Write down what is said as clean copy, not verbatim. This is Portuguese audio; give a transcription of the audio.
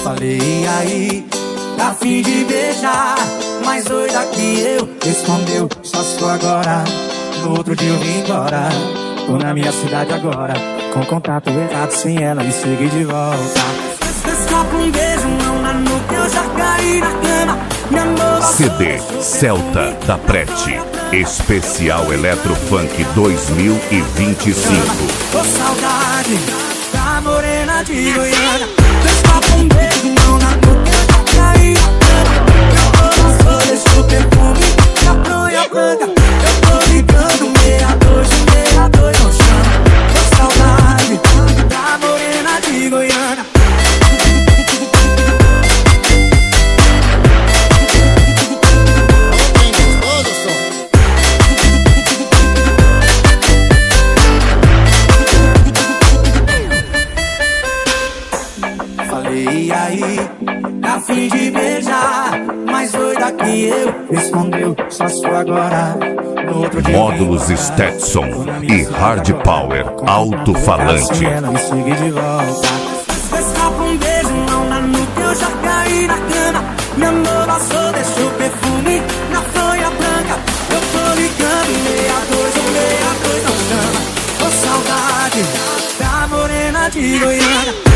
Falei, e aí, tá fim de beijar, mais doida que eu. Respondeu, só se for agora. No outro dia eu vim embora. Tô na minha cidade agora, com contato errado sem ela, me segui de volta. Escapa um beijo, não na nuca, eu já caí na cama. CD Celta da Prete, especial Eletrofunk 2025. Ô saudade da morena de Goiânia. Escapa um beijo, não na nuca, eu já caí na cama. Eu só deixo o perfume na bronha branca. Eu tô ligando 62 no chão. Ô saudade da morena de Goiânia. Falei, e aí, tá fim de beijar, mais doida que eu. Respondeu, só se for agora. No outro dia Módulos Stetson e Hard Power alto-falante. Me segui de volta. Escapa um beijo, não na nuca, eu já caí na cama. Meu amor passou, deixou perfume na folha branca. Eu tô ligando 62 não chama. Ô saudade da morena de Goiânia.